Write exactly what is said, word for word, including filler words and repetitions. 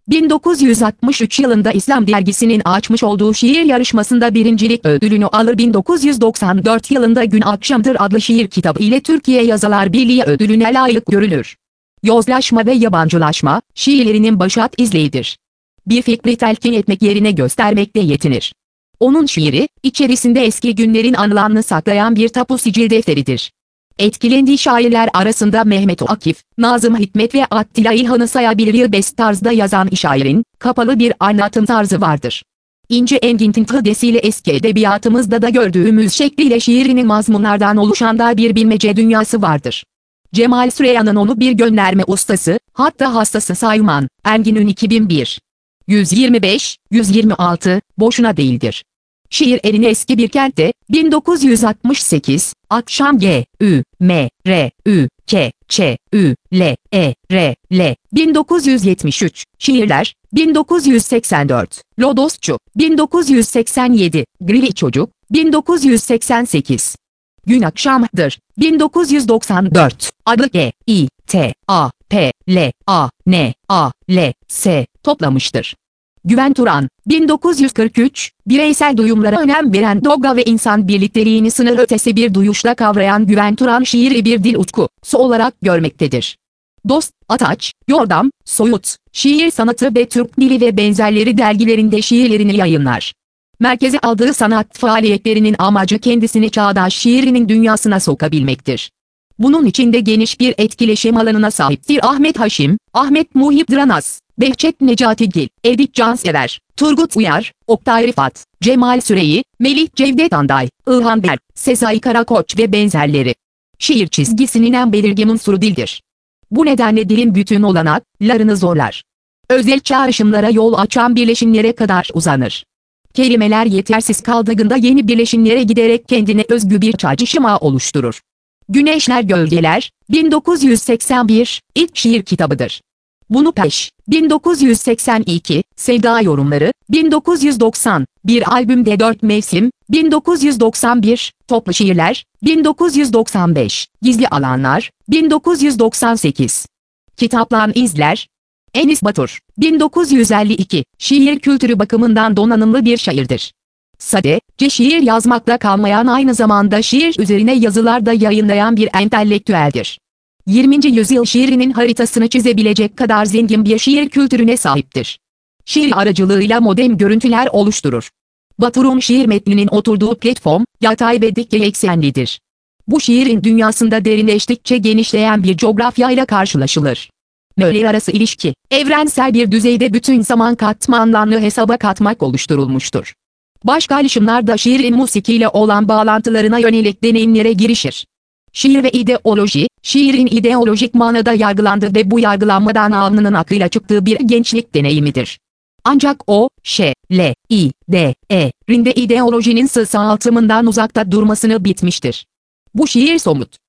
bin dokuz yüz altmış üç yılında İslam Dergisi'nin açmış olduğu şiir yarışmasında birincilik ödülünü alır. bin dokuz yüz doksan dört yılında Gün Akşamdır adlı şiir kitabı ile Türkiye Yazarlar Birliği ödülüne layık görülür. Yozlaşma ve yabancılaşma, şiirlerinin başat izleyidir. Bir fikri telkin etmek yerine göstermekle yetinir. Onun şiiri, içerisinde eski günlerin anılarını saklayan bir tapu sicil defteridir. Etkilendiği şairler arasında Mehmet Akif, Nazım Hikmet ve Attila İlhan'ı sayabilir. Best tarzda yazan şairin, kapalı bir anlatım tarzı vardır. İnce engin tintadesiyle eski edebiyatımızda da gördüğümüz şekliyle şiirinin mazmunlardan oluşan da bir bilmece dünyası vardır. Cemal Süreyya'nın onu bir gönderme ustası, hatta hastası sayman, Engin'in iki bin bir. yüz yirmi beş, yüz yirmi altı, boşuna değildir. Şiir erini eski bir kentte, bin dokuz yüz altmış sekiz, akşam G, Ü, M, R, Ü, K, Ç, Ü, L, E, R, L, bin dokuz yüz yetmiş üç, şiirler, bin dokuz yüz seksen dört, Lodosçu, bin dokuz yüz seksen yedi, Grili Çocuk, bin dokuz yüz seksen sekiz. Gün Akşamdır, bin dokuz yüz doksan dört, adlı G, İ, T, A, P, L, A, N, A, L, S, toplamıştır. Güven Turan, bin dokuz yüz kırk üç, bireysel duyumlara önem veren doğa ve insan birlikteliğini sınır ötesi bir duyuşla kavrayan Güven Turan şiiri bir dil utkusu olarak görmektedir. Dost, Ataç, Yordam, Soyut, Şiir Sanatı ve Türk Dili ve benzerleri dergilerinde şiirlerini yayınlar. Merkeze aldığı sanat faaliyetlerinin amacı kendisini çağdaş şiirinin dünyasına sokabilmektir. Bunun içinde geniş bir etkileşim alanına sahiptir. Ahmet Haşim, Ahmet Muhip Dranaz, Behçet Necatigil, Edip Cansever, Turgut Uyar, Oktay Rifat, Cemal Süreyi, Melih Cevdet Anday, İlhan Berk, Sezai Karakoç ve benzerleri. Şiir çizgisinin en belirgin unsuru dildir. Bu nedenle dilin bütün olanaklarını zorlar. Özel çağrışımlara yol açan birleşimlere kadar uzanır. Kelimeler yetersiz kaldığında yeni birleşimlere giderek kendine özgü bir çağrışım oluşturur. Güneşler Gölgeler, bin dokuz yüz seksen bir, ilk şiir kitabıdır. Bunu Peş, bin dokuz yüz seksen iki, Sevda Yorumları, bin dokuz yüz doksan, bir albümde dört mevsim, bin dokuz yüz doksan bir, Toplu Şiirler, bin dokuz yüz doksan beş, Gizli Alanlar, bin dokuz yüz doksan sekiz. Kitaplan İzler. Enis Batur, bin dokuz yüz elli iki, şiir kültürü bakımından donanımlı bir şairdir. Sadece şiir yazmakla kalmayan aynı zamanda şiir üzerine yazılar da yayınlayan bir entelektüeldir. yirminci yüzyıl şiirinin haritasını çizebilecek kadar zengin bir şiir kültürüne sahiptir. Şiir aracılığıyla modern görüntüler oluşturur. Batur'un şiir metninin oturduğu platform, yatay ve dikey eksenlidir. Bu şiirin dünyasında derinleştikçe genişleyen bir coğrafyayla karşılaşılır. Möğler arası ilişki, evrensel bir düzeyde bütün zaman katmanlarını hesaba katmak oluşturulmuştur. Başka alışımlar da şiirin musikiyle olan bağlantılarına yönelik deneyimlere girişir. Şiir ve ideoloji, şiirin ideolojik manada yargılandığı ve bu yargılanmadan alnının akıyla çıktığı bir gençlik deneyimidir. Ancak o, Ş, L, I, D, E, rinde ideolojinin sığsaltımından uzakta durmasını bitmiştir. Bu şiir somut,